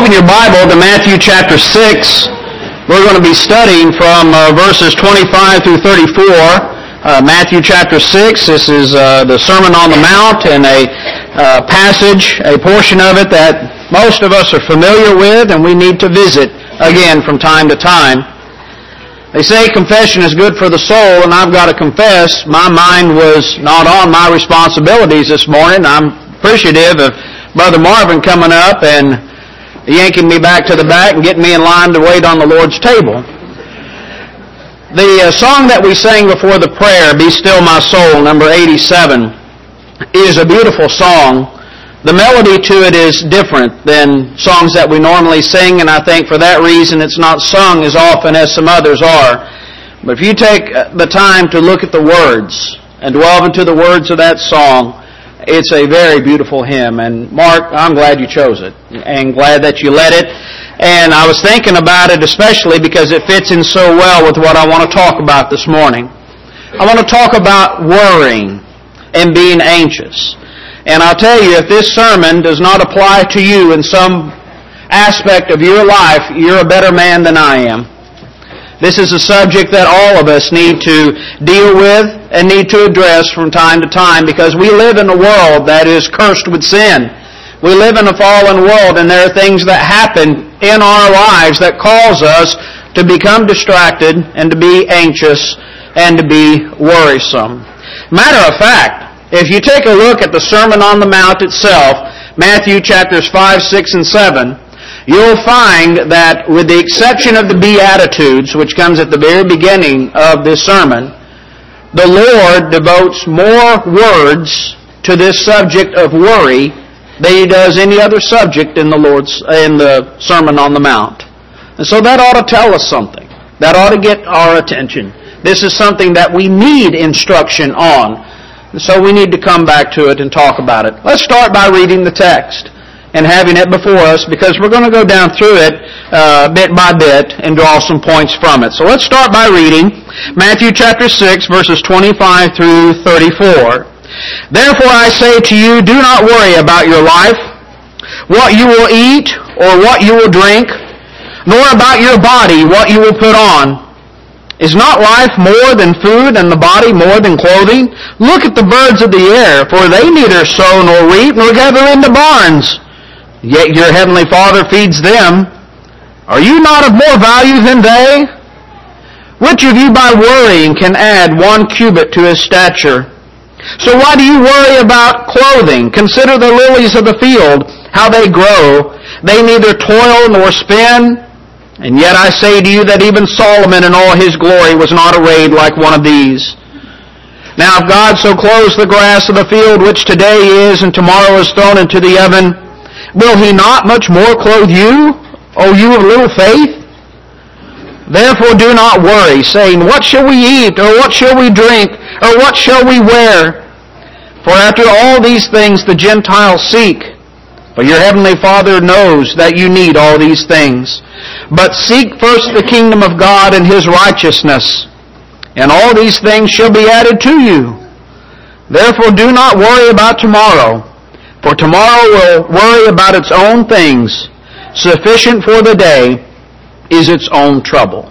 open your Bible to Matthew chapter 6, we're going to be studying from verses 25 through 34. Matthew chapter 6, this is the Sermon on the Mount, and a passage, a portion of it that most of us are familiar with and we need to visit again from time to time. They say confession is good for the soul, and I've got to confess, my mind was not on my responsibilities this morning. I'm appreciative of Brother Marvin coming up and yanking me back to the back and getting me in line to wait on the Lord's table. The song that we sang before the prayer, Be Still My Soul, number 87, is a beautiful song. The melody to it is different than songs that we normally sing, and I think for that reason it's not sung as often as some others are. But if you take the time to look at the words and delve into the words of that song, it's a very beautiful hymn. And Mark, I'm glad you chose it and glad that you led it. And I was thinking about it especially because it fits in so well with what I want to talk about this morning. I want to talk about worrying and being anxious. And I'll tell you, if this sermon does not apply to you in some aspect of your life, you're a better man than I am. This is a subject that all of us need to deal with and need to address from time to time, because we live in a world that is cursed with sin. We live in a fallen world, and there are things that happen in our lives that cause us to become distracted and to be anxious and to be worrisome. Matter of fact, if you take a look at the Sermon on the Mount itself, Matthew chapters 5, 6, and 7, you'll find that with the exception of the Beatitudes, which comes at the very beginning of this sermon, the Lord devotes more words to this subject of worry than He does any other subject in the Sermon on the Mount. And so that ought to tell us something. That ought to get our attention. This is something that we need instruction on. And so we need to come back to it and talk about it. Let's start by reading the text and having it before us, because we're going to go down through it bit by bit and draw some points from it. So let's start by reading Matthew chapter 6, verses 25 through 34. Therefore I say to you, do not worry about your life, what you will eat or what you will drink, nor about your body, what you will put on. Is not life more than food, and the body more than clothing? Look at the birds of the air, for they neither sow nor reap nor gather into barns, yet your heavenly Father feeds them. Are you not of more value than they? Which of you by worrying can add 1 cubit to his stature? So why do you worry about clothing? Consider the lilies of the field, how they grow. They neither toil nor spin. And yet I say to you that even Solomon in all his glory was not arrayed like one of these. Now if God so clothes the grass of the field, which today is and tomorrow is thrown into the oven, will He not much more clothe you, O you of little faith? Therefore do not worry, saying, what shall we eat, or what shall we drink, or what shall we wear? For after all these things the Gentiles seek. But your heavenly Father knows that you need all these things. But seek first the kingdom of God and His righteousness, and all these things shall be added to you. Therefore do not worry about tomorrow, for tomorrow will worry about its own things. Sufficient for the day is its own trouble.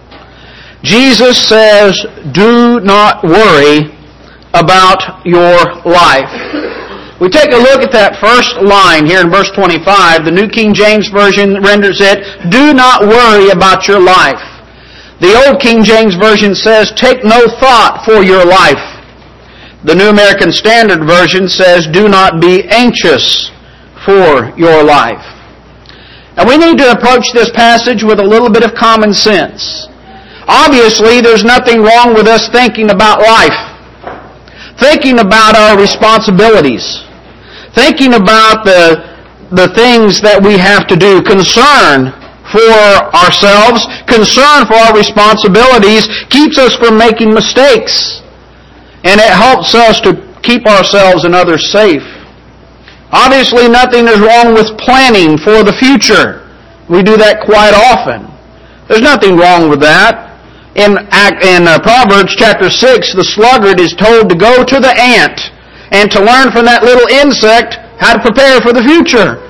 Jesus says, do not worry about your life. We take a look at that first line here in verse 25. The New King James Version renders it, do not worry about your life. The Old King James Version says, take no thought for your life. The New American Standard Version says, do not be anxious for your life. And we need to approach this passage with a little bit of common sense. Obviously, there's nothing wrong with us thinking about life, thinking about our responsibilities, thinking about the things that we have to do, concern for ourselves, concern for our responsibilities, keeps us from making mistakes. And it helps us to keep ourselves and others safe. Obviously, nothing is wrong with planning for the future. We do that quite often. There's nothing wrong with that. In Proverbs chapter 6, the sluggard is told to go to the ant and to learn from that little insect how to prepare for the future.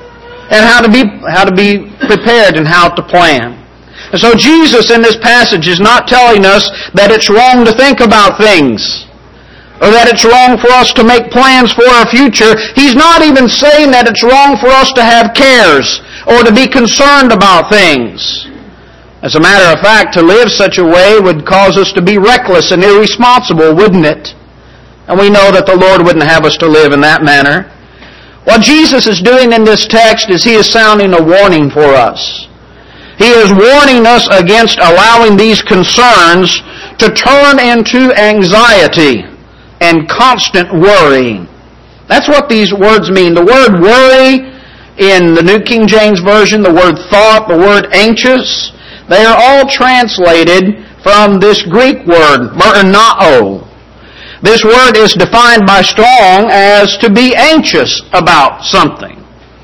and how to be prepared and how to plan. And so Jesus in this passage is not telling us that it's wrong to think about things, or that it's wrong for us to make plans for our future. He's not even saying that it's wrong for us to have cares or to be concerned about things. As a matter of fact, to live such a way would cause us to be reckless and irresponsible, wouldn't it? And we know that the Lord wouldn't have us to live in that manner. What Jesus is doing in this text is He is sounding a warning for us. He is warning us against allowing these concerns to turn into anxiety and constant worrying. That's what these words mean. The word worry in the New King James Version, the word thought, the word anxious, they are all translated from this Greek word, meronao. This word is defined by Strong as to be anxious about something.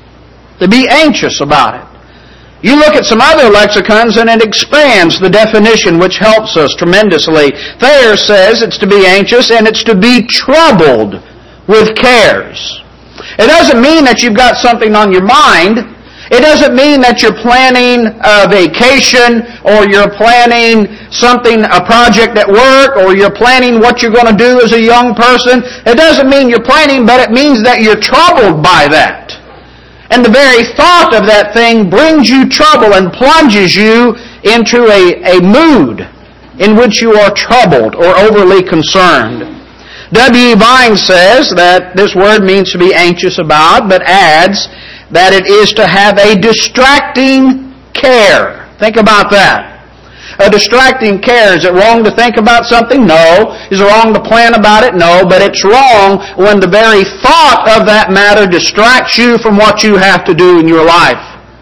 To be anxious about it. You look at some other lexicons and it expands the definition, which helps us tremendously. Thayer says it's to be anxious and it's to be troubled with cares. It doesn't mean that you've got something on your mind. It doesn't mean that you're planning a vacation or you're planning something, a project at work, or you're planning what you're going to do as a young person. It doesn't mean you're planning, but it means that you're troubled by that. And the very thought of that thing brings you trouble and plunges you into a mood in which you are troubled or overly concerned. W. E. Vine says that this word means to be anxious about, but adds that it is to have a distracting care. Think about that. A distracting care. Is it wrong to think about something? No. Is it wrong to plan about it? No. But it's wrong when the very thought of that matter distracts you from what you have to do in your life.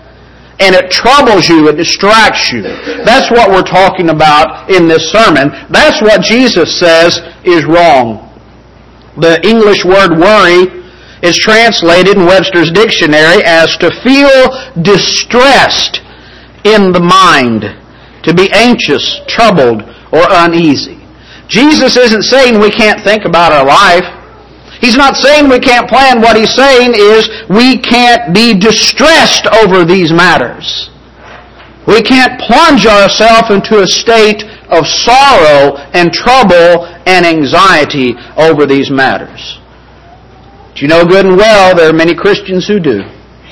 And it troubles you, it distracts you. That's what we're talking about in this sermon. That's what Jesus says is wrong. The English word worry is translated in Webster's dictionary as to feel distressed in the mind, to be anxious, troubled, or uneasy. Jesus isn't saying we can't think about our life. He's not saying we can't plan. What He's saying is we can't be distressed over these matters. We can't plunge ourselves into a state of sorrow and trouble and anxiety over these matters. But you know good and well there are many Christians who do.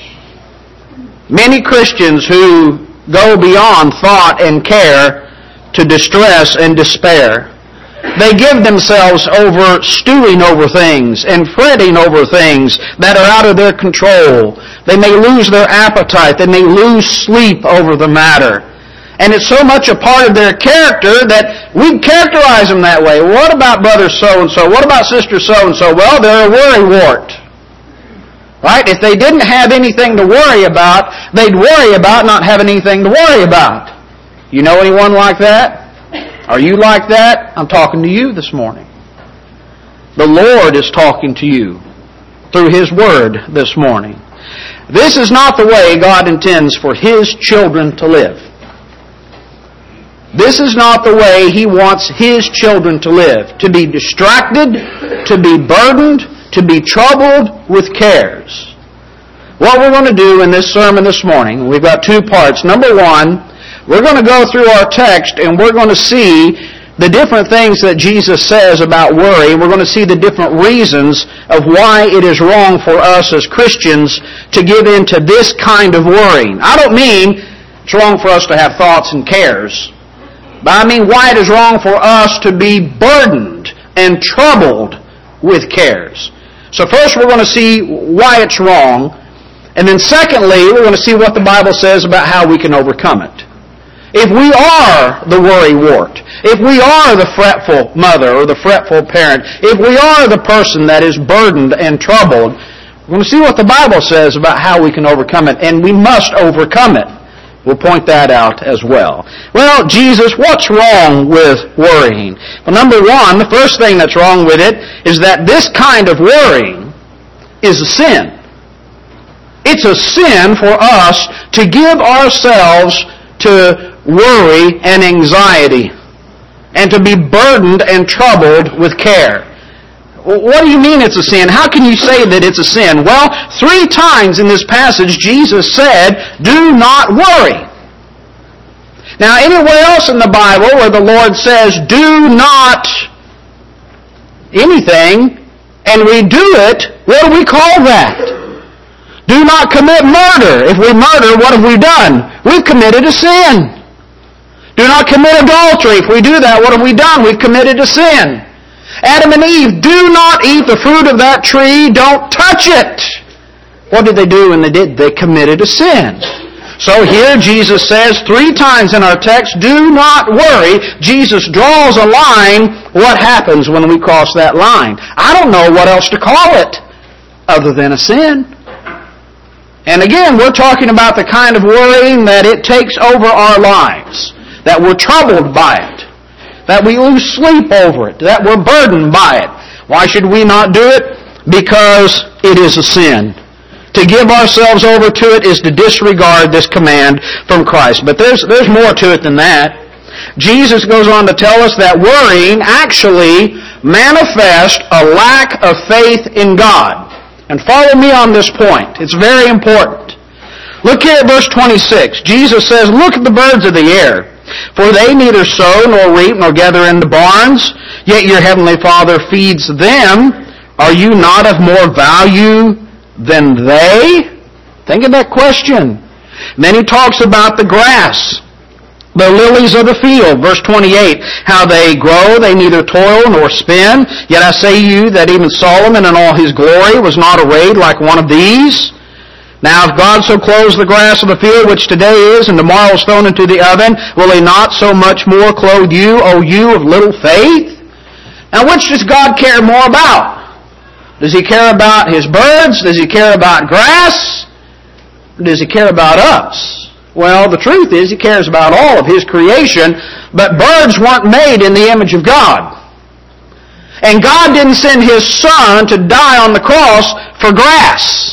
Many Christians who go beyond thought and care to distress and despair. They give themselves over stewing over things and fretting over things that are out of their control. They may lose their appetite. They may lose sleep over the matter. And it's so much a part of their character that we characterize them that way. What about brother so-and-so? What about sister so-and-so? Well, they're a worrywart. Right? If they didn't have anything to worry about, they'd worry about not having anything to worry about. You know anyone like that? Are you like that? I'm talking to you this morning. The Lord is talking to you through His Word this morning. This is not the way God intends for His children to live. This is not the way He wants His children to live. To be distracted, to be burdened, to be troubled with cares. What we're going to do in this sermon this morning, we've got two parts. Number one, we're going to go through our text and we're going to see the different things that Jesus says about worry. We're going to see the different reasons of why it is wrong for us as Christians to give in to this kind of worrying. I don't mean it's wrong for us to have thoughts and cares, but I mean why it is wrong for us to be burdened and troubled with cares. So first we're going to see why it's wrong, and then secondly we're going to see what the Bible says about how we can overcome it. If we are the worrywart, if we are the fretful mother or the fretful parent, if we are the person that is burdened and troubled, we're going to see what the Bible says about how we can overcome it, and we must overcome it. We'll point that out as well. Well, Jesus, what's wrong with worrying? Well, number one, the first thing that's wrong with it is that this kind of worrying is a sin. It's a sin for us to give ourselves to worry and anxiety and to be burdened and troubled with care. What do you mean it's a sin? How can you say that it's a sin? Well, 3 times in this passage, Jesus said, do not worry. Now, anywhere else in the Bible where the Lord says, do not anything, and we do it, what do we call that? Do not commit murder. If we murder, what have we done? We've committed a sin. Do not commit adultery. If we do that, what have we done? We've committed a sin. Adam and Eve, do not eat the fruit of that tree. Don't touch it. What did they do when they did? They committed a sin. So here Jesus says 3 times in our text, do not worry. Jesus draws a line. What happens when we cross that line? I don't know what else to call it other than a sin. And again, we're talking about the kind of worrying that it takes over our lives, that we're troubled by it, that we lose sleep over it, that we're burdened by it. Why should we not do it? Because it is a sin. To give ourselves over to it is to disregard this command from Christ. But there's more to it than that. Jesus goes on to tell us that worrying actually manifests a lack of faith in God. And follow me on this point. It's very important. Look here at verse 26. Jesus says, look at the birds of the air. For they neither sow nor reap nor gather into barns, yet your heavenly Father feeds them. Are you not of more value than they? Think of that question. Then he talks about the grass, the lilies of the field. Verse 28, how they grow, they neither toil nor spin. Yet I say to you that even Solomon in all his glory was not arrayed like one of these. Now if God so clothes the grass of the field, which today is and tomorrow is thrown into the oven, will He not so much more clothe you, O you of little faith? Now which does God care more about? Does He care about His birds? Does He care about grass? Or does He care about us? Well, the truth is He cares about all of His creation, but birds weren't made in the image of God. And God didn't send His Son to die on the cross for grass.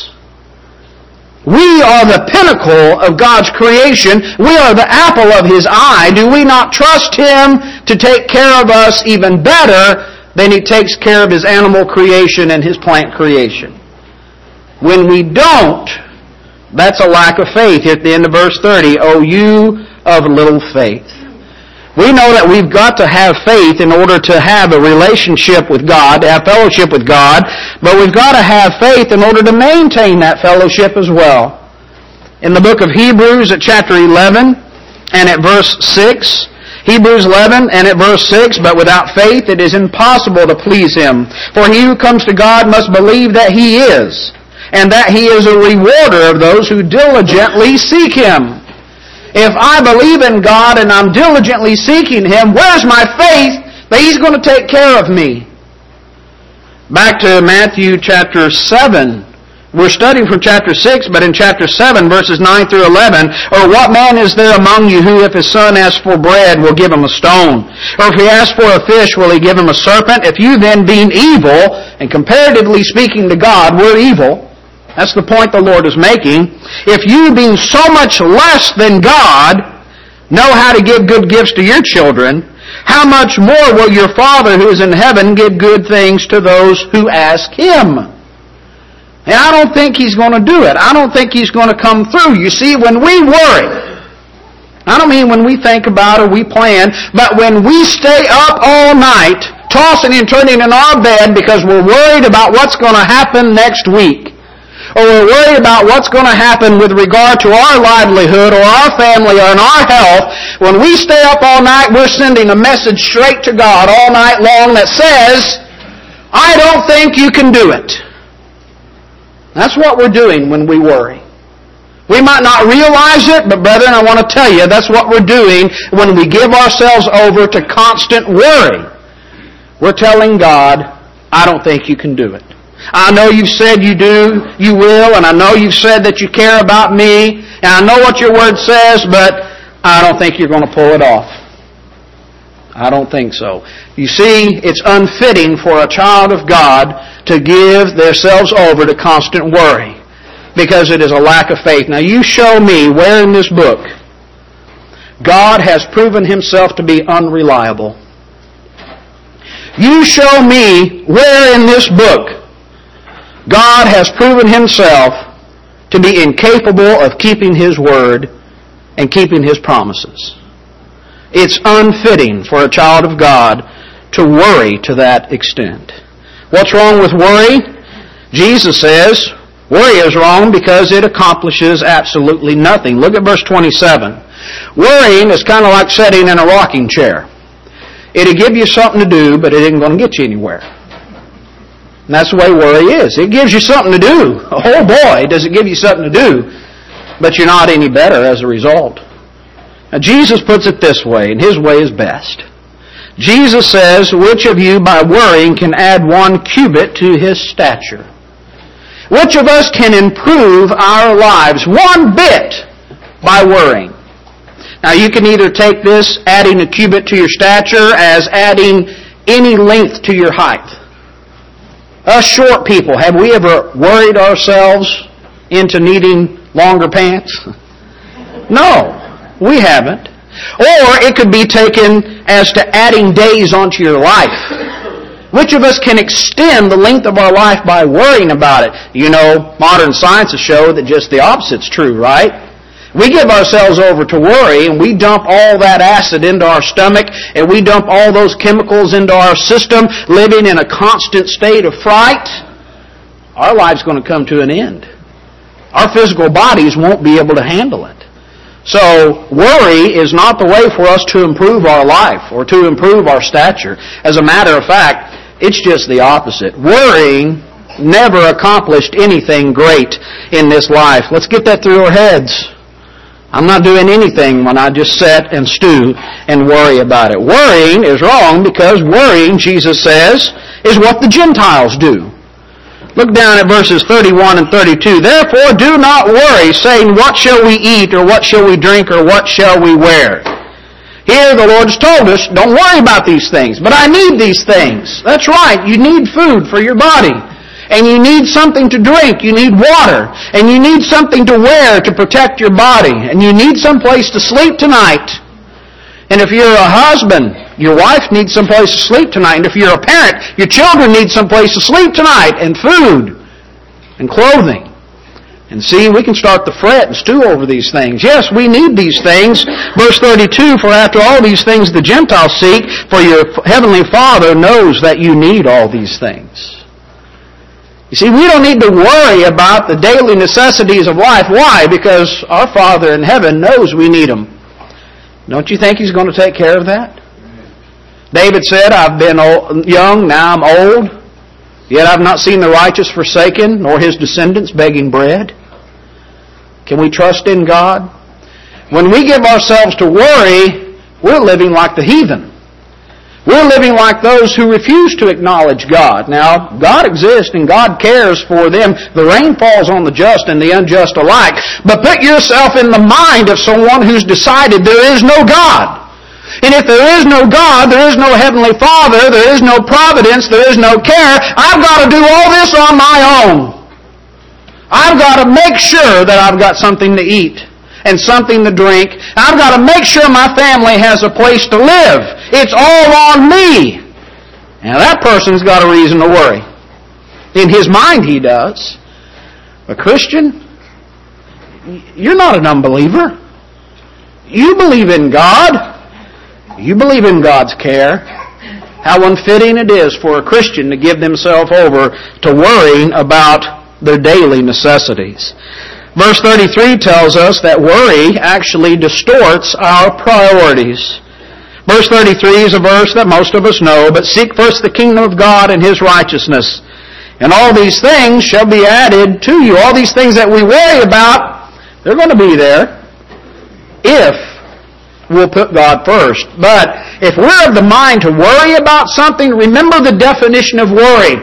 We are the pinnacle of God's creation. We are the apple of His eye. Do we not trust Him to take care of us even better than He takes care of His animal creation and His plant creation? When we don't, that's a lack of faith. Here at the end of verse 30, O you of little faith. We know that we've got to have faith in order to have a relationship with God, to have fellowship with God, but we've got to have faith in order to maintain that fellowship as well. In the book of Hebrews at chapter 11 and at verse 6, Hebrews 11 and at verse 6, but without faith it is impossible to please Him. For he who comes to God must believe that He is, and that He is a rewarder of those who diligently seek Him. If I believe in God and I'm diligently seeking Him, where's my faith that He's going to take care of me? Back to Matthew chapter 7. We're studying from chapter 6, but in chapter 7, verses 9 through 11, or what man is there among you who, if his son asks for bread, will give him a stone? Or if he asks for a fish, will he give him a serpent? If you then, being evil, and comparatively speaking to God, we're evil, that's the point the Lord is making. If you, being so much less than God, know how to give good gifts to your children, how much more will your Father who is in heaven give good things to those who ask Him? And I don't think He's going to do it. I don't think He's going to come through. You see, when we worry, I don't mean when we think about or we plan, but when we stay up all night, tossing and turning in our bed because we're worried about what's going to happen next week, or we're worried about what's going to happen with regard to our livelihood or our family or our health, when we stay up all night, we're sending a message straight to God all night long that says, I don't think you can do it. That's what we're doing when we worry. We might not realize it, but brethren, I want to tell you, that's what we're doing when we give ourselves over to constant worry. We're telling God, I don't think you can do it. I know you've said you do, you will, and I know you've said that you care about me, and I know what your word says, but I don't think you're going to pull it off. I don't think so. You see, it's unfitting for a child of God to give themselves over to constant worry, because it is a lack of faith. Now you show me where in this book God has proven Himself to be unreliable. You show me where in this book God has proven Himself to be incapable of keeping His word and keeping His promises. It's unfitting for a child of God to worry to that extent. What's wrong with worry? Jesus says, worry is wrong because it accomplishes absolutely nothing. Look at verse 27. Worrying is kind of like sitting in a rocking chair. It'll give you something to do, but it isn't going to get you anywhere. And that's the way worry is. It gives you something to do. Oh boy, does it give you something to do, but you're not any better as a result. Now Jesus puts it this way, and His way is best. Jesus says, which of you by worrying can add 1 cubit to his stature? Which of us can improve our lives 1 bit by worrying? Now you can either take this, adding a cubit to your stature, as adding any length to your height. Us short people, have we ever worried ourselves into needing longer pants? No, we haven't. Or it could be taken as to adding days onto your life. Which of us can extend the length of our life by worrying about it? You know, modern sciences show that just the opposite's true, right? We give ourselves over to worry, and we dump all that acid into our stomach, and we dump all those chemicals into our system, living in a constant state of fright. Our life's going to come to an end. Our physical bodies won't be able to handle it. So, worry is not the way for us to improve our life or to improve our stature. As a matter of fact, it's just the opposite. Worrying never accomplished anything great in this life. Let's get that through our heads. I'm not doing anything when I just sit and stew and worry about it. Worrying is wrong because worrying, Jesus says, is what the Gentiles do. Look down at verses 31 and 32. Therefore, do not worry, saying, what shall we eat, or what shall we drink, or what shall we wear? Here the Lord's told us, don't worry about these things. But I need these things. That's right, you need food for your body. And you need something to drink. You need water. And you need something to wear to protect your body. And you need some place to sleep tonight. And if you're a husband, your wife needs some place to sleep tonight. And if you're a parent, your children need some place to sleep tonight. And food. And clothing. And see, we can start to fret and stew over these things. Yes, we need these things. Verse 32, for after all these things the Gentiles seek, for your heavenly Father knows that you need all these things. You see, we don't need to worry about the daily necessities of life. Why? Because our Father in heaven knows we need them. Don't you think He's going to take care of that? David said, I've been young, now I'm old, yet I've not seen the righteous forsaken, nor his descendants begging bread. Can we trust in God? When we give ourselves to worry, we're living like the heathen. We're living like those who refuse to acknowledge God. Now, God exists and God cares for them. The rain falls on the just and the unjust alike. But put yourself in the mind of someone who's decided there is no God. And if there is no God, there is no Heavenly Father, there is no providence, there is no care, I've got to do all this on my own. I've got to make sure that I've got something to eat and something to drink. I've got to make sure my family has a place to live. It's all on me. Now that person's got a reason to worry. In his mind he does. A Christian, you're not an unbeliever. You believe in God. You believe in God's care. How unfitting it is for a Christian to give themselves over to worrying about their daily necessities. Verse 33 tells us that worry actually distorts our priorities. Verse 33 is a verse that most of us know, but seek first the kingdom of God and His righteousness, and all these things shall be added to you. All these things that we worry about, they're going to be there if we'll put God first. But if we're of the mind to worry about something, remember the definition of worry.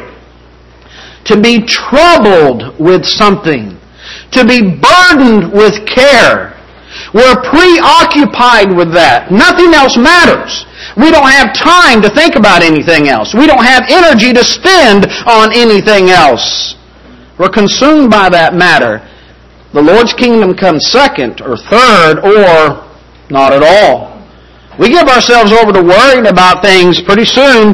To be troubled with something. To be burdened with care. We're preoccupied with that. Nothing else matters. We don't have time to think about anything else. We don't have energy to spend on anything else. We're consumed by that matter. The Lord's kingdom comes second or third or not at all. We give ourselves over to worrying about things, pretty soon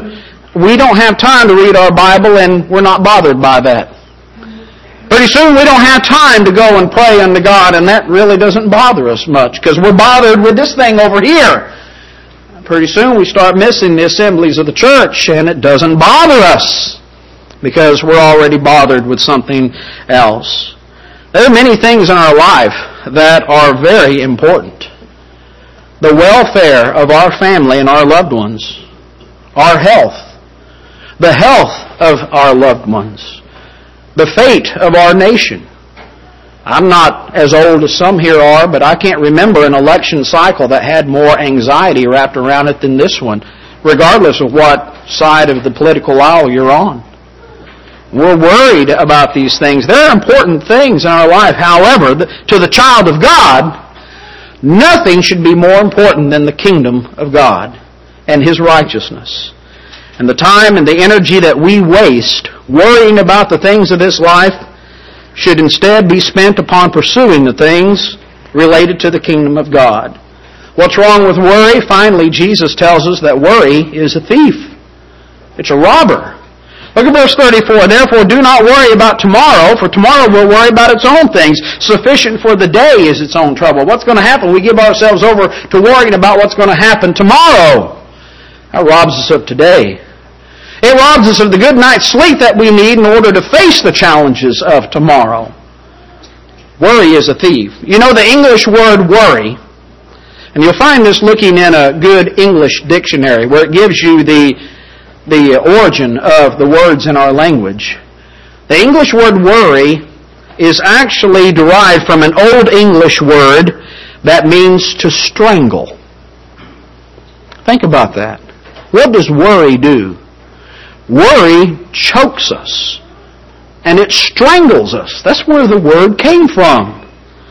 we don't have time to read our Bible and we're not bothered by that. Pretty soon we don't have time to go and pray unto God, and that really doesn't bother us much because we're bothered with this thing over here. Pretty soon we start missing the assemblies of the church, and it doesn't bother us because we're already bothered with something else. There are many things in our life that are very important. The welfare of our family and our loved ones, our health, the health of our loved ones, the fate of our nation. I'm not as old as some here are, but I can't remember an election cycle that had more anxiety wrapped around it than this one, regardless of what side of the political aisle you're on. We're worried about these things. There are important things in our life. However, to the child of God, nothing should be more important than the kingdom of God and His righteousness. And the time and the energy that we waste worrying about the things of this life should instead be spent upon pursuing the things related to the kingdom of God. What's wrong with worry? Finally, Jesus tells us that worry is a thief. It's a robber. Look at verse 34. Therefore, do not worry about tomorrow, for tomorrow will worry about its own things. Sufficient for the day is its own trouble. What's going to happen? We give ourselves over to worrying about what's going to happen tomorrow. That robs us of today. It robs us of the good night's sleep that we need in order to face the challenges of tomorrow. Worry is a thief. You know the English word worry, and you'll find this looking in a good English dictionary where it gives you the origin of the words in our language. The English word worry is actually derived from an Old English word that means to strangle. Think about that. What does worry do? Worry chokes us, and it strangles us. That's where the word came from.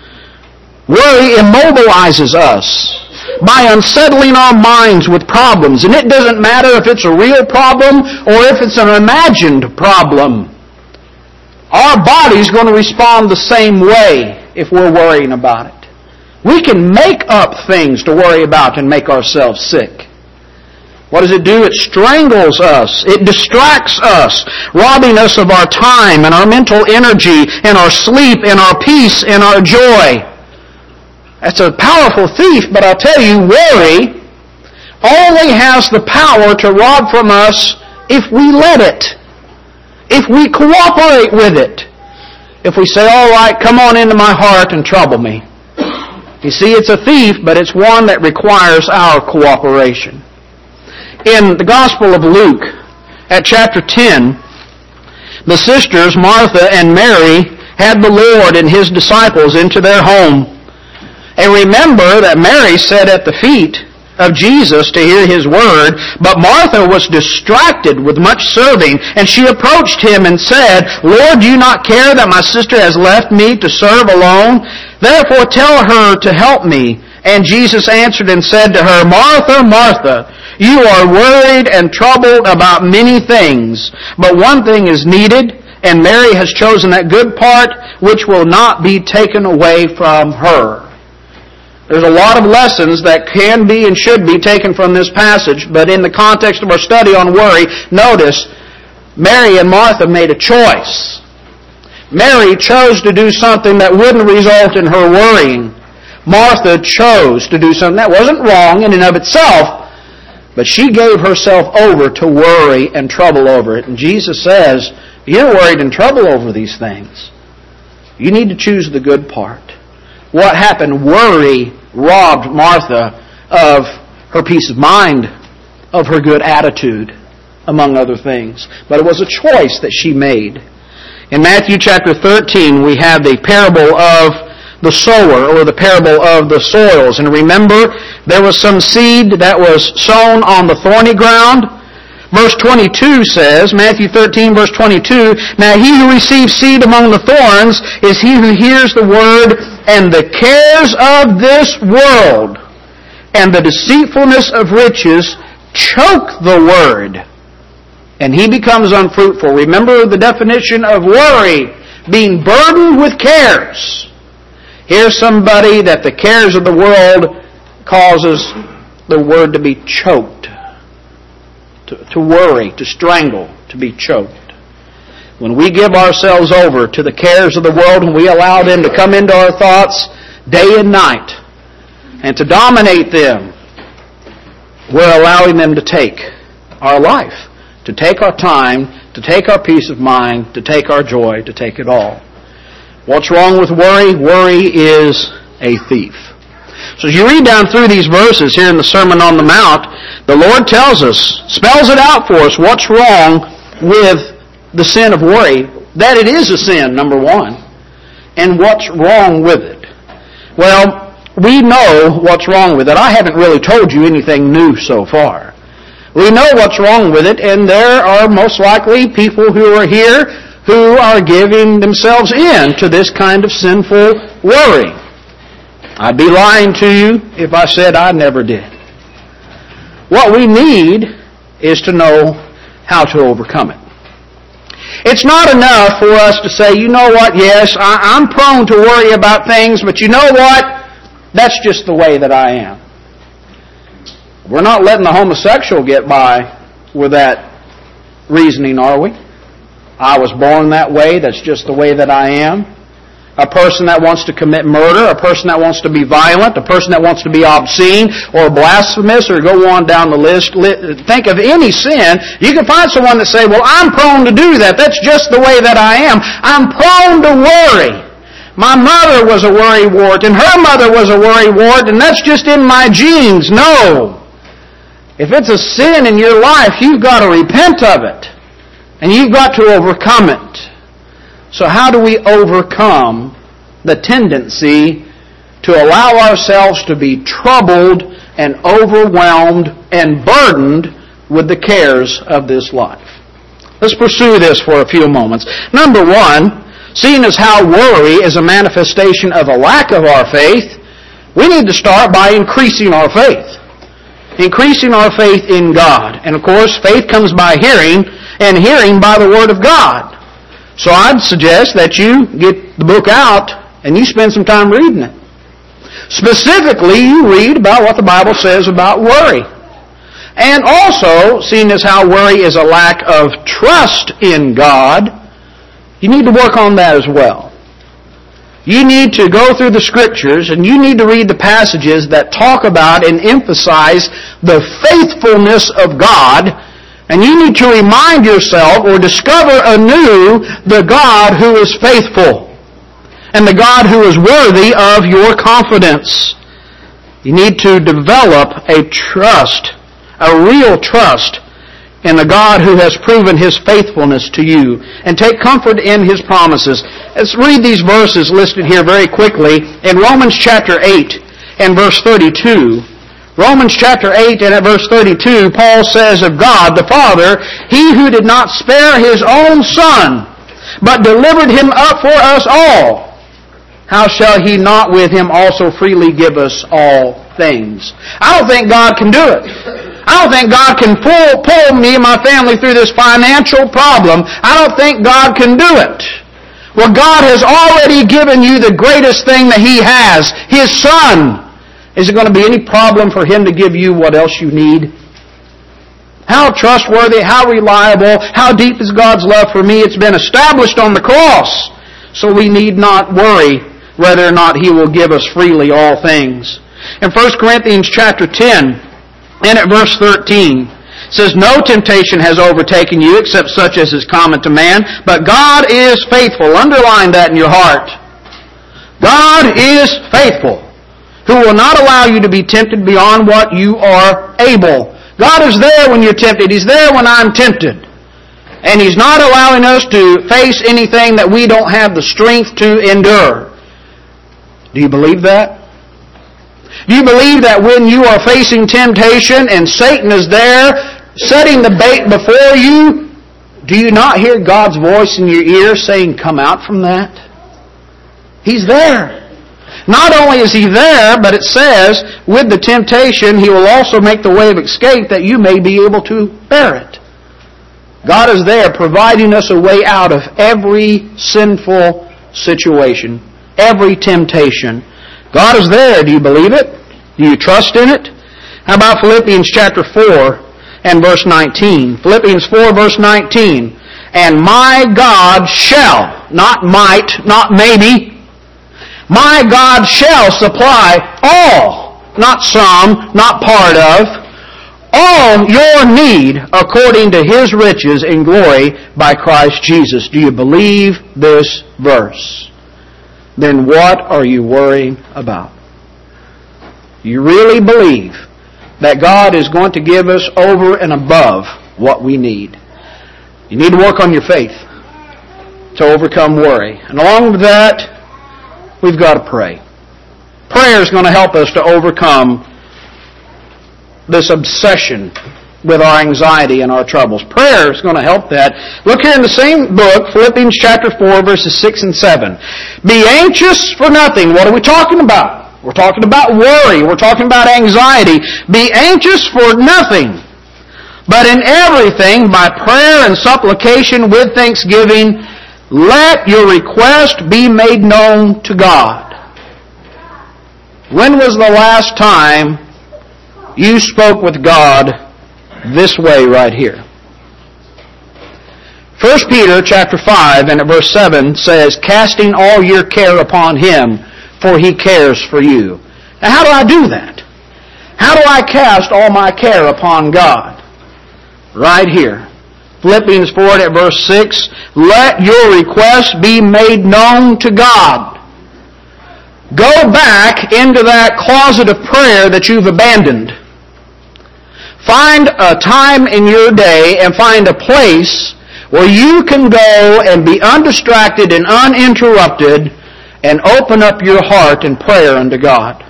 Worry immobilizes us by unsettling our minds with problems, and it doesn't matter if it's a real problem or if it's an imagined problem. Our body's going to respond the same way if we're worrying about it. We can make up things to worry about and make ourselves sick. What does it do? It strangles us. It distracts us, robbing us of our time and our mental energy and our sleep and our peace and our joy. That's a powerful thief, but I'll tell you, worry only has the power to rob from us if we let it. If we cooperate with it. If we say, all right, come on into my heart and trouble me. You see, it's a thief, but it's one that requires our cooperation. In the Gospel of Luke, at chapter 10, the sisters, Martha and Mary, had the Lord and His disciples into their home. And remember that Mary sat at the feet of Jesus to hear His word, but Martha was distracted with much serving, and she approached Him and said, Lord, do you not care that my sister has left me to serve alone? Therefore tell her to help me. And Jesus answered and said to her, Martha, Martha, you are worried and troubled about many things, but one thing is needed, and Mary has chosen that good part which will not be taken away from her. There's a lot of lessons that can be and should be taken from this passage, but in the context of our study on worry, notice Mary and Martha made a choice. Mary chose to do something that wouldn't result in her worrying. Martha chose to do something that wasn't wrong in and of itself, but she gave herself over to worry and trouble over it. And Jesus says, you're worried and troubled over these things. You need to choose the good part. What happened? Worry robbed Martha of her peace of mind, of her good attitude, among other things. But it was a choice that she made. In Matthew chapter 13, we have the parable of the sower, or the parable of the soils. And remember, there was some seed that was sown on the thorny ground. Verse 22 says, Matthew 13, verse 22, Now he who receives seed among the thorns is he who hears the word, and the cares of this world and the deceitfulness of riches choke the word, and he becomes unfruitful. Remember the definition of worry, being burdened with cares. Here's somebody that the cares of the world causes the word to be choked, to worry, to strangle, to be choked. When we give ourselves over to the cares of the world and we allow them to come into our thoughts day and night and to dominate them, we're allowing them to take our life, to take our time, to take our peace of mind, to take our joy, to take it all. What's wrong with worry? Worry is a thief. So as you read down through these verses here in the Sermon on the Mount, the Lord tells us, spells it out for us, what's wrong with the sin of worry. That it is a sin, number one. And what's wrong with it? Well, we know what's wrong with it. I haven't really told you anything new so far. We know what's wrong with it, and there are most likely people who are here who are giving themselves in to this kind of sinful worry. I'd be lying to you if I said I never did. What we need is to know how to overcome it. It's not enough for us to say, you know what, yes, I'm prone to worry about things, but you know what? That's just the way that I am. We're not letting the homosexual get by with that reasoning, are we? I was born that way, that's just the way that I am. A person that wants to commit murder, a person that wants to be violent, a person that wants to be obscene or blasphemous, or go on down the list. Think of any sin. You can find someone that say, well, I'm prone to do that. That's just the way that I am. I'm prone to worry. My mother was a worrywart, and her mother was a worrywart, and that's just in my genes. No. If it's a sin in your life, you've got to repent of it. And you've got to overcome it. So how do we overcome the tendency to allow ourselves to be troubled and overwhelmed and burdened with the cares of this life? Let's pursue this for a few moments. Number one, seeing as how worry is a manifestation of a lack of our faith, we need to start by increasing our faith. Increasing our faith in God. And of course, faith comes by hearing, and hearing by the Word of God. So I'd suggest that you get the book out and you spend some time reading it. Specifically, you read about what the Bible says about worry. And also, seeing as how worry is a lack of trust in God, you need to work on that as well. You need to go through the Scriptures and you need to read the passages that talk about and emphasize the faithfulness of God. And you need to remind yourself or discover anew the God who is faithful and the God who is worthy of your confidence. You need to develop a trust, a real trust in the God who has proven His faithfulness to you and take comfort in His promises. Let's read these verses listed here very quickly in Romans chapter 8 and verse 32. Romans chapter 8 and at verse 32, Paul says of God the Father, He who did not spare His own Son, but delivered Him up for us all, how shall He not with Him also freely give us all things? I don't think God can do it. I don't think God can pull me and my family through this financial problem. I don't think God can do it. Well, God has already given you the greatest thing that He has, His Son. Is it going to be any problem for Him to give you what else you need? How trustworthy, how reliable, how deep is God's love for me? It's been established on the cross. So we need not worry whether or not He will give us freely all things. In 1 Corinthians chapter 10 and at verse 13, it says, No temptation has overtaken you except such as is common to man, but God is faithful. Underline that in your heart. God is faithful, who will not allow you to be tempted beyond what you are able. God is there when you're tempted. He's there when I'm tempted. And He's not allowing us to face anything that we don't have the strength to endure. Do you believe that? Do you believe that when you are facing temptation and Satan is there setting the bait before you, do you not hear God's voice in your ear saying, come out from that? He's there. Not only is He there, but it says, with the temptation, He will also make the way of escape that you may be able to bear it. God is there providing us a way out of every sinful situation, every temptation. God is there. Do you believe it? Do you trust in it? How about Philippians chapter 4 and verse 19. Philippians 4, verse 19. And my God shall, not might, not maybe, my God shall supply all, not some, not part of, all your need according to His riches in glory by Christ Jesus. Do you believe this verse? Then what are you worrying about? You really believe that God is going to give us over and above what we need? You need to work on your faith to overcome worry. And along with that, we've got to pray. Prayer is going to help us to overcome this obsession with our anxiety and our troubles. Prayer is going to help that. Look here in the same book, Philippians chapter 4, verses 6 and 7. Be anxious for nothing. What are we talking about? We're talking about worry. We're talking about anxiety. Be anxious for nothing, but in everything, by prayer and supplication with thanksgiving, let your request be made known to God. When was the last time you spoke with God this way right here? 1 Peter chapter 5 and at verse 7 says, casting all your care upon Him, for He cares for you. Now how do I do that? How do I cast all my care upon God? Right here. Philippians 4 and at verse 6, let your requests be made known to God. Go back into that closet of prayer that you've abandoned. Find a time in your day and find a place where you can go and be undistracted and uninterrupted and open up your heart in prayer unto God.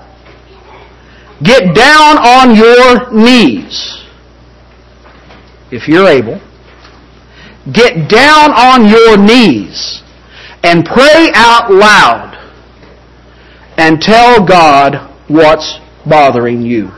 Get down on your knees, if you're able. Get down on your knees and pray out loud and tell God what's bothering you.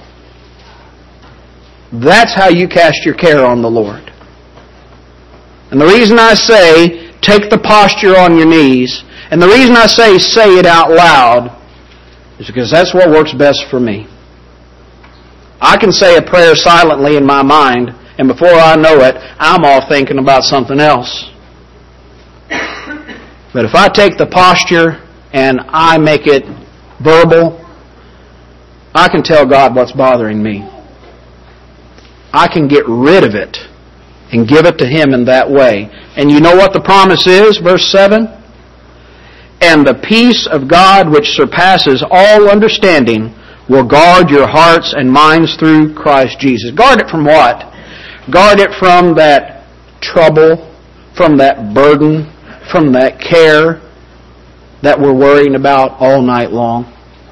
That's how you cast your care on the Lord. And the reason I say take the posture on your knees, and the reason I say it out loud, is because that's what works best for me. I can say a prayer silently in my mind, and before I know it, I'm off thinking about something else. But if I take the posture and I make it verbal, I can tell God what's bothering me. I can get rid of it and give it to Him in that way. And you know what the promise is? Verse 7. And the peace of God which surpasses all understanding will guard your hearts and minds through Christ Jesus. Guard it from what? Guard it from that trouble, from that burden, from that care that we're worrying about all night long.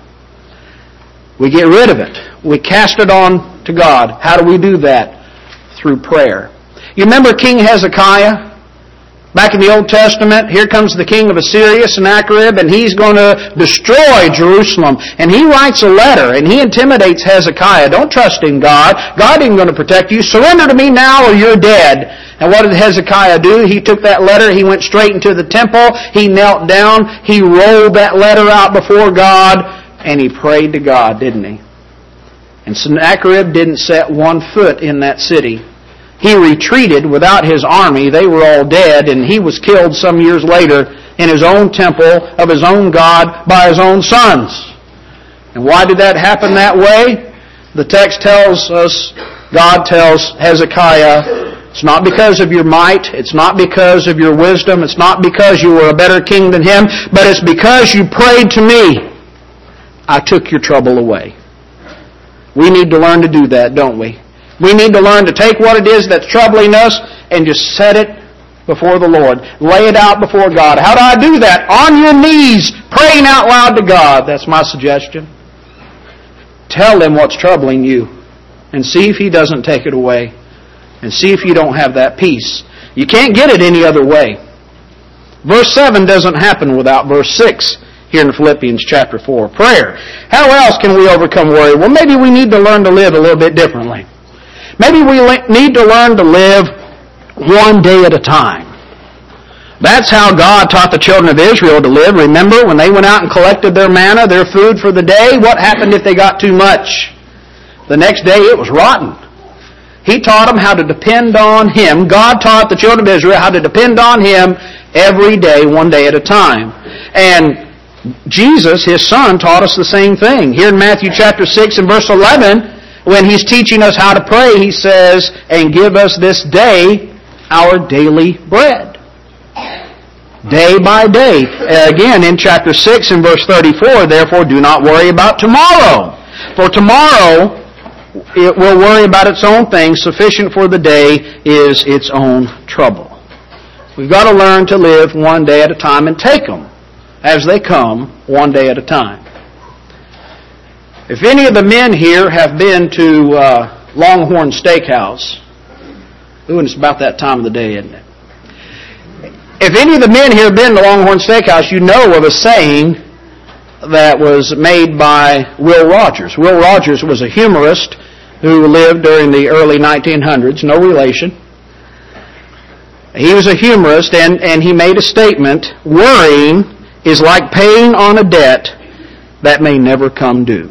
We get rid of it. We cast it on to God. How do we do that? Through prayer. You remember King Hezekiah? Back in the Old Testament, here comes the king of Assyria, Sennacherib, and he's going to destroy Jerusalem. And he writes a letter, and he intimidates Hezekiah. Don't trust in God. God isn't going to protect you. Surrender to me now or you're dead. And what did Hezekiah do? He took that letter, he went straight into the temple, he knelt down, he rolled that letter out before God, and he prayed to God, didn't he? And Sennacherib didn't set one foot in that city. He retreated without his army. They were all dead, and he was killed some years later in his own temple of his own God by his own sons. And why did that happen that way? The text tells us, God tells Hezekiah, it's not because of your might, it's not because of your wisdom, it's not because you were a better king than him, but it's because you prayed to me. I took your trouble away. We need to learn to do that, don't we? We need to learn to take what it is that's troubling us and just set it before the Lord. Lay it out before God. How do I do that? On your knees, praying out loud to God. That's my suggestion. Tell Him what's troubling you and see if He doesn't take it away. And see if you don't have that peace. You can't get it any other way. Verse 7 doesn't happen without verse 6 here in Philippians chapter 4. Prayer. How else can we overcome worry? Well, maybe we need to learn to live a little bit differently. Maybe we need to learn to live one day at a time. That's how God taught the children of Israel to live. Remember, when they went out and collected their manna, their food for the day, what happened if they got too much? The next day it was rotten. He taught them how to depend on Him. God taught the children of Israel how to depend on Him every day, one day at a time. And Jesus, His Son, taught us the same thing. Here in Matthew chapter 6 and verse 11, when He's teaching us how to pray, He says, "And give us this day our daily bread." Day by day. Again, in chapter 6 and verse 34, "Therefore do not worry about tomorrow. For tomorrow it will worry about its own things. Sufficient for the day is its own trouble." We've got to learn to live one day at a time and take them as they come, one day at a time. If any of the men here have been to Longhorn Steakhouse, ooh, and it's about that time of the day, isn't it? If any of the men here have been to Longhorn Steakhouse, you know of a saying that was made by Will Rogers. Will Rogers was a humorist who lived during the early 1900s, no relation. He was a humorist, and he made a statement, "Worrying is like paying on a debt that may never come due."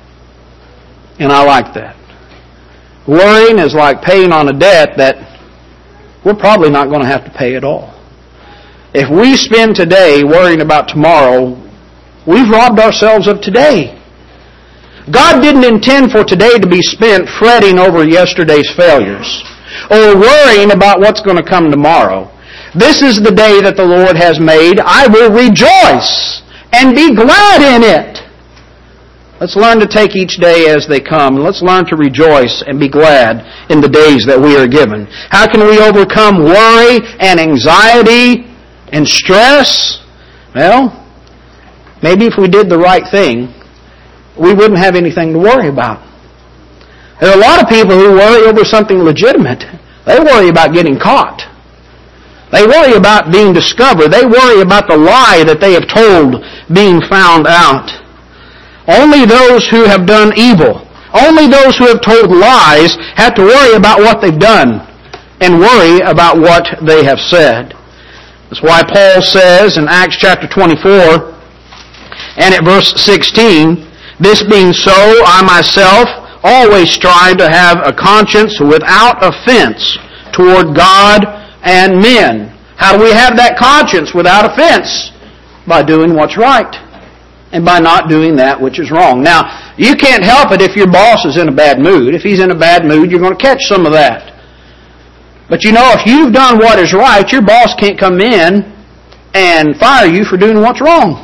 And I like that. Worrying is like paying on a debt that we're probably not going to have to pay at all. If we spend today worrying about tomorrow, we've robbed ourselves of today. God didn't intend for today to be spent fretting over yesterday's failures or worrying about what's going to come tomorrow. This is the day that the Lord has made. I will rejoice and be glad in it. Let's learn to take each day as they come. Let's learn to rejoice and be glad in the days that we are given. How can we overcome worry and anxiety and stress? Well, maybe if we did the right thing, we wouldn't have anything to worry about. There are a lot of people who worry over something legitimate. They worry about getting caught. They worry about being discovered. They worry about the lie that they have told being found out. Only those who have done evil, only those who have told lies have to worry about what they've done and worry about what they have said. That's why Paul says in Acts chapter 24 and at verse 16, "This being so, I myself always strive to have a conscience without offense toward God and men." How do we have that conscience without offense? By doing what's right and by not doing that which is wrong. Now, you can't help it if your boss is in a bad mood. If he's in a bad mood, you're going to catch some of that. But you know, if you've done what is right, your boss can't come in and fire you for doing what's wrong.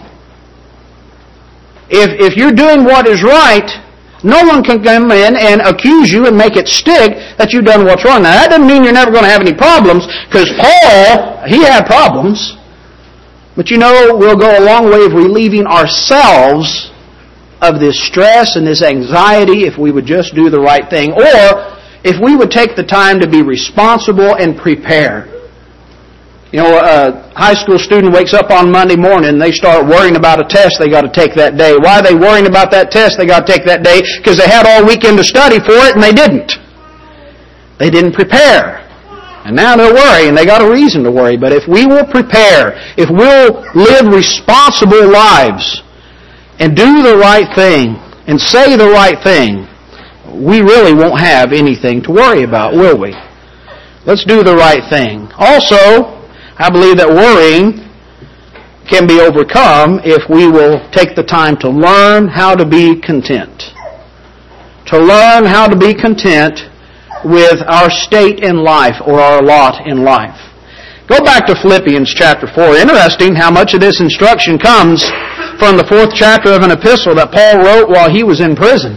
If you're doing what is right, no one can come in and accuse you and make it stick that you've done what's wrong. Now, that doesn't mean you're never going to have any problems, because Paul, he had problems. But you know, we'll go a long way of relieving ourselves of this stress and this anxiety if we would just do the right thing, or if we would take the time to be responsible and prepare. You know, a high school student wakes up on Monday morning and they start worrying about a test they got to take that day. Why are they worrying about that test they got to take that day? Because they had all weekend to study for it and they didn't. They didn't prepare. And now they're worrying. They got a reason to worry. But if we will prepare, if we'll live responsible lives and do the right thing and say the right thing, we really won't have anything to worry about, will we? Let's do the right thing. Also, I believe that worrying can be overcome if we will take the time to learn how to be content. To learn how to be content with our state in life or our lot in life. Go back to Philippians chapter 4. Interesting how much of this instruction comes from the 4th chapter of an epistle that Paul wrote while he was in prison.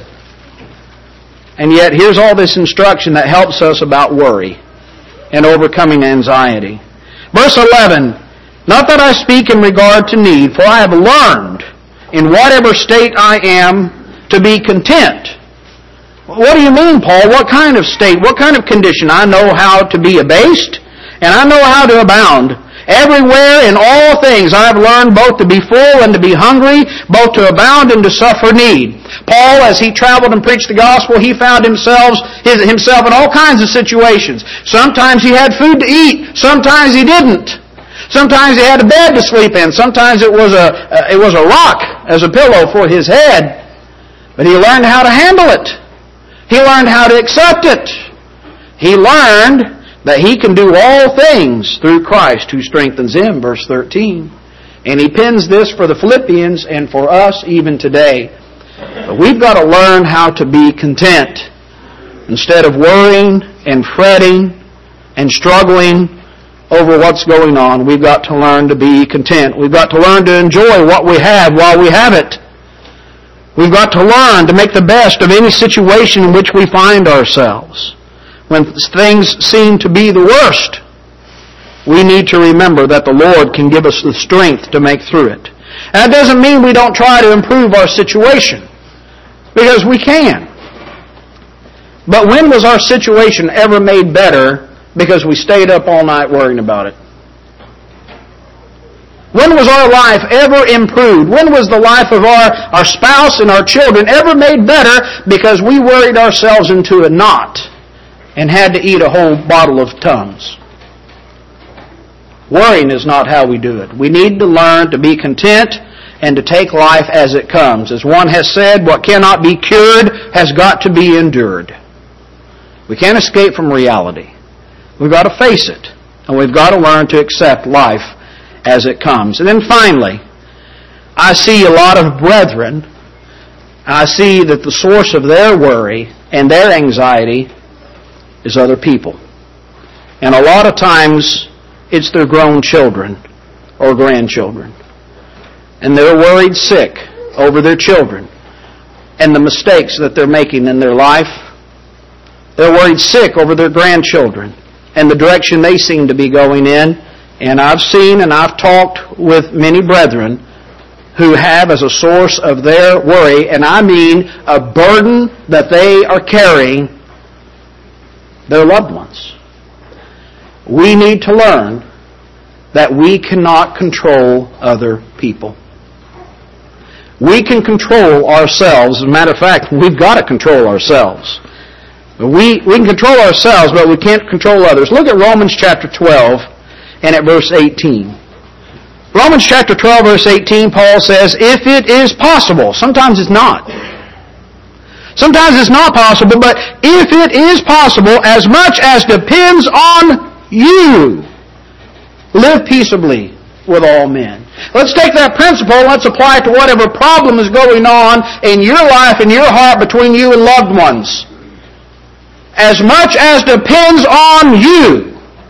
And yet here's all this instruction that helps us about worry and overcoming anxiety. Verse 11, "Not that I speak in regard to need, for I have learned in whatever state I am to be content." What do you mean, Paul? What kind of state? What kind of condition? I know how to be abased, and I know how to abound. Everywhere in all things I have learned both to be full and to be hungry, both to abound and to suffer need. Paul, as he traveled and preached the gospel, he found himself in all kinds of situations. Sometimes he had food to eat. Sometimes he didn't. Sometimes he had a bed to sleep in. Sometimes it was a rock as a pillow for his head. But he learned how to handle it. He learned how to accept it. He learned that he can do all things through Christ who strengthens him, verse 13. And he pens this for the Philippians and for us even today. But we've got to learn how to be content. Instead of worrying and fretting and struggling over what's going on, we've got to learn to be content. We've got to learn to enjoy what we have while we have it. We've got to learn to make the best of any situation in which we find ourselves. When things seem to be the worst, we need to remember that the Lord can give us the strength to make through it. And that doesn't mean we don't try to improve our situation, because we can. But when was our situation ever made better because we stayed up all night worrying about it? When was our life ever improved? When was the life of our spouse and our children ever made better because we worried ourselves into a knot and had to eat a whole bottle of Tums? Worrying is not how we do it. We need to learn to be content and to take life as it comes. As one has said, what cannot be cured has got to be endured. We can't escape from reality. We've got to face it. And we've got to learn to accept life as it comes. And then finally, I see a lot of brethren, I see that the source of their worry and their anxiety is other people. And a lot of times, it's their grown children or grandchildren. And they're worried sick over their children and the mistakes that they're making in their life. They're worried sick over their grandchildren and the direction they seem to be going in. And I've seen and I've talked with many brethren who have as a source of their worry, and I mean a burden that they are carrying, their loved ones. We need to learn that we cannot control other people. We can control ourselves. As a matter of fact, we've got to control ourselves. We can control ourselves, but we can't control others. Look at Romans chapter 12 and at verse 18. Romans chapter 12, verse 18, Paul says, if it is possible. Sometimes it's not. Sometimes it's not possible, but if it is possible, as much as depends on you, live peaceably with all men. Let's take that principle and let's apply it to whatever problem is going on in your life and your heart between you and loved ones. As much as depends on you.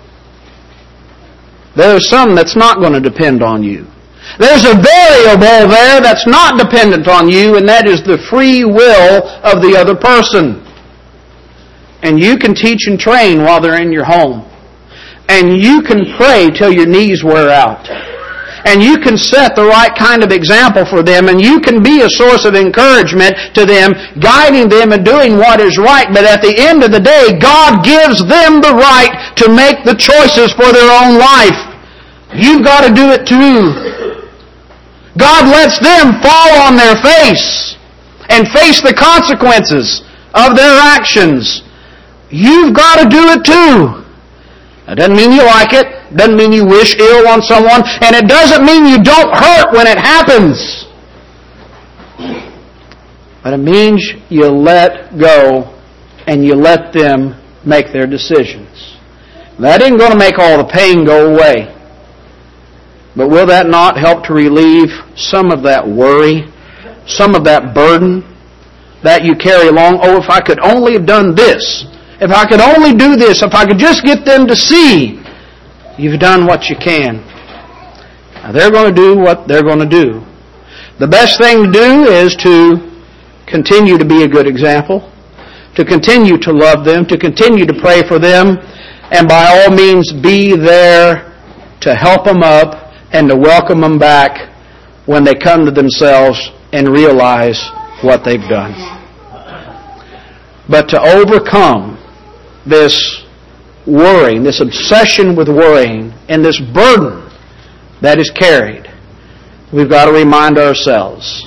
There's some that's not going to depend on you. There's a variable there that's not dependent on you, and that is the free will of the other person. And you can teach and train while they're in your home. And you can pray till your knees wear out. And you can set the right kind of example for them, and you can be a source of encouragement to them, guiding them and doing what is right. But at the end of the day, God gives them the right to make the choices for their own life. You've got to do it too. God lets them fall on their face and face the consequences of their actions. You've got to do it too. That doesn't mean you like it. Doesn't mean you wish ill on someone. And it doesn't mean you don't hurt when it happens. But it means you let go and you let them make their decisions. That isn't going to make all the pain go away. But will that not help to relieve some of that worry, some of that burden that you carry along? Oh, if I could only have done this. If I could only do this. If I could just get them to see. You've done what you can. Now, they're going to do what they're going to do. The best thing to do is to continue to be a good example, to continue to love them, to continue to pray for them, and by all means be there to help them up and to welcome them back when they come to themselves and realize what they've done. But to overcome this worrying, this obsession with worrying, and this burden that is carried, we've got to remind ourselves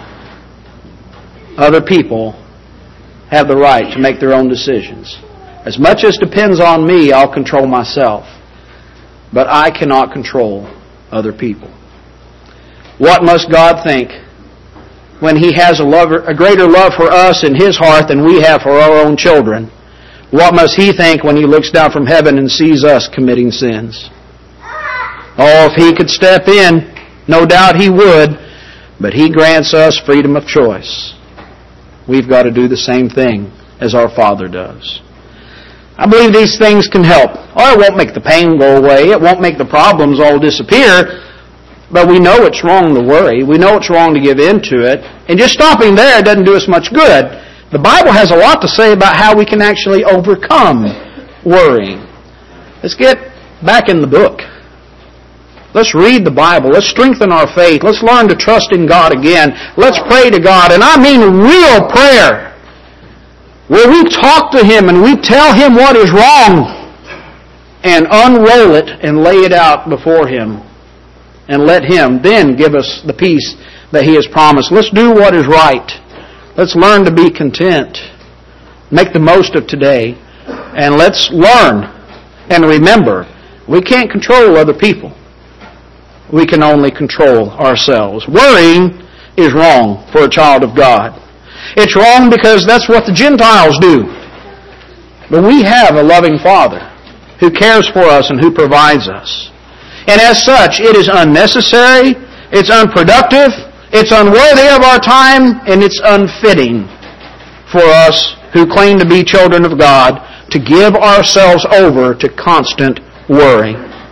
other people have the right to make their own decisions. As much as depends on me, I'll control myself. But I cannot control other people. What must God think when He has a greater love for us in His heart than we have for our own children? What must He think when He looks down from heaven and sees us committing sins? Oh, if He could step in, no doubt He would, but He grants us freedom of choice. We've got to do the same thing as our Father does. I believe these things can help. Oh, it won't make the pain go away. It won't make the problems all disappear. But we know it's wrong to worry. We know it's wrong to give in to it. And just stopping there doesn't do us much good. The Bible has a lot to say about how we can actually overcome worrying. Let's get back in the book. Let's read the Bible. Let's strengthen our faith. Let's learn to trust in God again. Let's pray to God. And I mean real prayer, where we talk to Him and we tell Him what is wrong and unroll it and lay it out before Him and let Him then give us the peace that He has promised. Let's do what is right. Let's learn to be content. Make the most of today. And let's learn and remember, we can't control other people. We can only control ourselves. Worrying is wrong for a child of God. It's wrong because that's what the Gentiles do. But we have a loving Father who cares for us and who provides us. And as such, it is unnecessary, it's unproductive, it's unworthy of our time, and it's unfitting for us who claim to be children of God to give ourselves over to constant worry.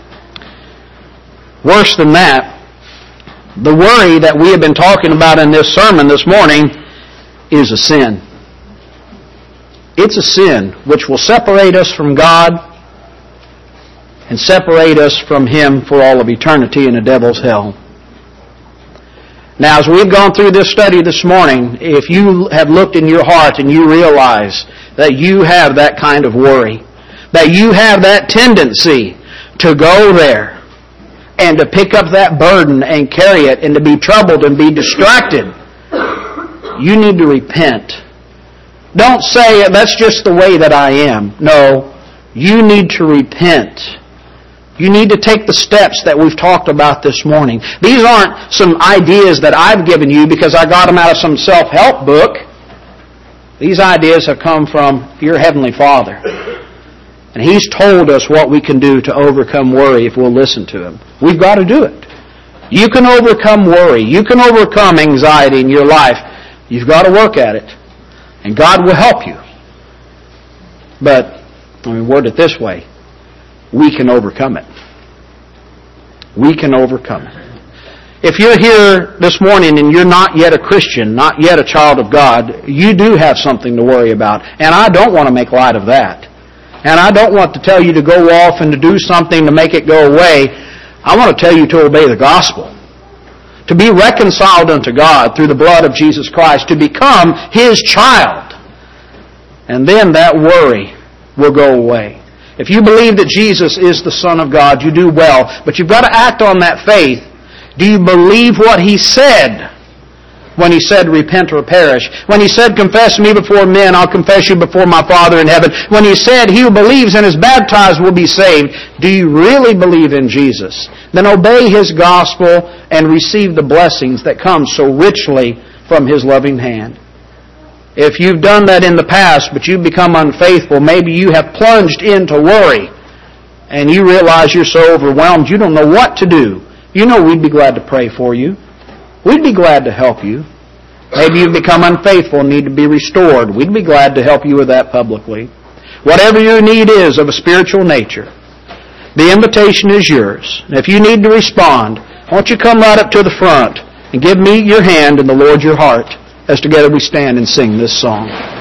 Worse than that, the worry that we have been talking about in this sermon this morning is a sin. It's a sin which will separate us from God and separate us from Him for all of eternity in the devil's hell. Now, as we've gone through this study this morning, if you have looked in your heart and you realize that you have that kind of worry, that you have that tendency to go there and to pick up that burden and carry it and to be troubled and be distracted, you need to repent. Don't say, that's just the way that I am. No, you need to repent. You need to take the steps that we've talked about this morning. These aren't some ideas that I've given you because I got them out of some self-help book. These ideas have come from your Heavenly Father. And He's told us what we can do to overcome worry if we'll listen to Him. We've got to do it. You can overcome worry. You can overcome anxiety in your life. You've got to work at it. And God will help you. But, word it this way. We can overcome it. We can overcome it. If you're here this morning and you're not yet a Christian, not yet a child of God, you do have something to worry about. And I don't want to make light of that. And I don't want to tell you to go off and to do something to make it go away. I want to tell you to obey the gospel. To be reconciled unto God through the blood of Jesus Christ. To become His child. And then that worry will go away. If you believe that Jesus is the Son of God, you do well. But you've got to act on that faith. Do you believe what He said when He said, repent or perish? When He said, confess me before men, I'll confess you before my Father in heaven. When He said, he who believes and is baptized will be saved. Do you really believe in Jesus? Then obey His gospel and receive the blessings that come so richly from His loving hand. If you've done that in the past, but you've become unfaithful, maybe you have plunged into worry, and you realize you're so overwhelmed you don't know what to do. You know we'd be glad to pray for you. We'd be glad to help you. Maybe you've become unfaithful and need to be restored. We'd be glad to help you with that publicly. Whatever your need is of a spiritual nature, the invitation is yours. And if you need to respond, I want you to come right up to the front and give me your hand and the Lord your heart as together we stand and sing this song.